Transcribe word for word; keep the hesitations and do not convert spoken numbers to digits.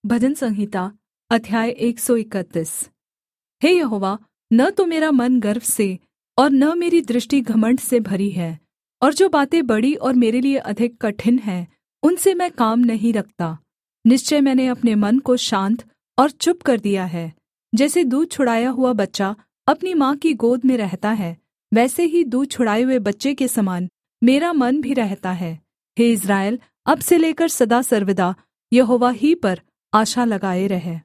भजन संहिता अध्याय एक सौ इकतीस। हे यहोवा, न तो मेरा मन गर्व से और न मेरी दृष्टि घमण्ड से भरी है, और जो बातें बड़ी और मेरे लिए अधिक कठिन हैं उनसे मैं काम नहीं रखता। निश्चय मैंने अपने मन को शान्त और चुप कर दिया है। जैसे दूध छुड़ाया हुआ बच्चा अपनी माँ की गोद में रहता है, वैसे ही दूध छुड़ाए हुए बच्चे के समान मेरा मन भी रहता है। हे इस्राएल, अब से लेकर सदा सर्वदा यहोवा ही पर आशा लगाए रह।